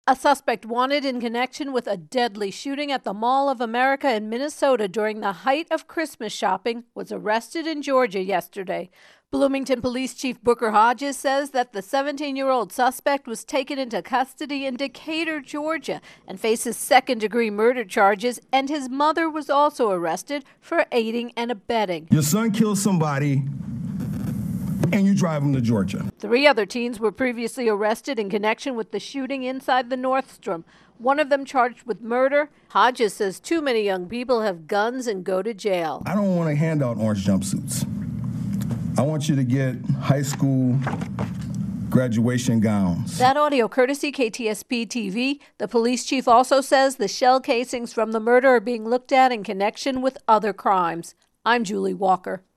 A suspect wanted in connection with a deadly shooting at the Mall of America in Minnesota during the height of Christmas shopping was arrested in Georgia yesterday. Bloomington Police Chief Booker Hodges says that the 17-year-old suspect was taken into custody in Decatur, Georgia, and faces second-degree murder charges, and his mother was also arrested for aiding and abetting. Your son killed somebody, and you drive him to Georgia. 3 other teens were previously arrested in connection with the shooting inside the Nordstrom. One of them charged with murder. Hodges says too many young people have guns and go to jail. I don't want to hand out orange jumpsuits. I want you to get high school graduation gowns. That audio courtesy KTSP TV. The police chief also says the shell casings from the murder are being looked at in connection with other crimes. I'm Julie Walker.